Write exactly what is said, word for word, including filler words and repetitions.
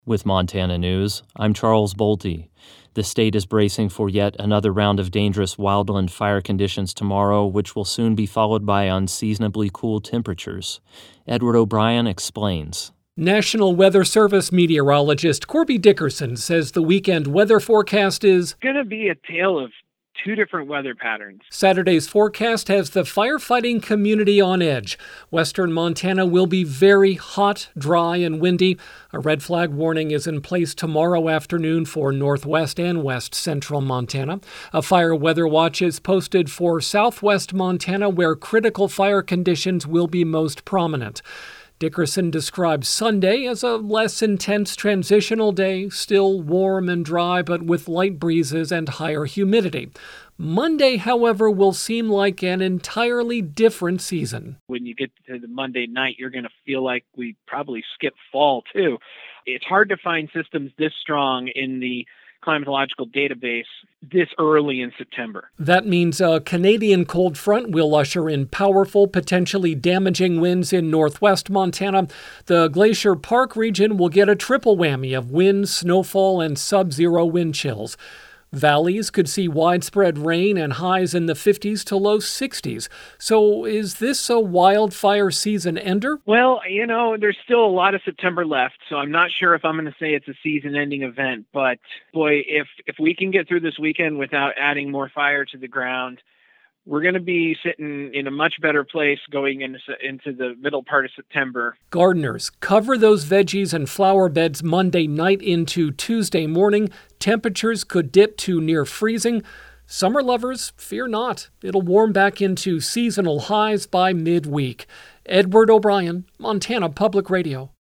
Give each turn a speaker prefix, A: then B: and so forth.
A: With Montana News, I'm Charles Bolte. The state is bracing for yet another round of dangerous wildland fire conditions tomorrow, which will soon be followed by unseasonably cool temperatures. Edward O'Brien explains.
B: National Weather Service meteorologist Corby Dickerson says the weekend weather forecast is
C: going to be a tale of two different weather patterns.
B: Saturday's forecast has the firefighting community on edge. Western Montana will be very hot, dry, and windy. A red flag warning is in place tomorrow afternoon for northwest and west central Montana. A fire weather watch is posted for southwest Montana, where critical fire conditions will be most prominent. Dickerson describes Sunday as a less intense transitional day, still warm and dry, but with light breezes and higher humidity. Monday, however, will seem like an entirely different season.
C: When you get to the Monday night, you're going to feel like we probably skipped fall, too. It's hard to find systems this strong in the climatological database this early in September.
B: That means a Canadian cold front will usher in powerful, potentially damaging winds in northwest Montana. The Glacier Park region will get a triple whammy of wind, snowfall, and sub-zero wind chills. Valleys could see widespread rain and highs in the fifties to low sixties. So is this a wildfire season ender?
C: Well, you know, there's still a lot of September left, so I'm not sure if I'm going to say it's a season-ending event. But, boy, if, if we can get through this weekend without adding more fire to the ground, we're going to be sitting in a much better place going into, into the middle part of September.
B: Gardeners, cover those veggies and flower beds Monday night into Tuesday morning. Temperatures could dip to near freezing. Summer lovers, fear not. It'll warm back into seasonal highs by midweek. Edward O'Brien, Montana Public Radio.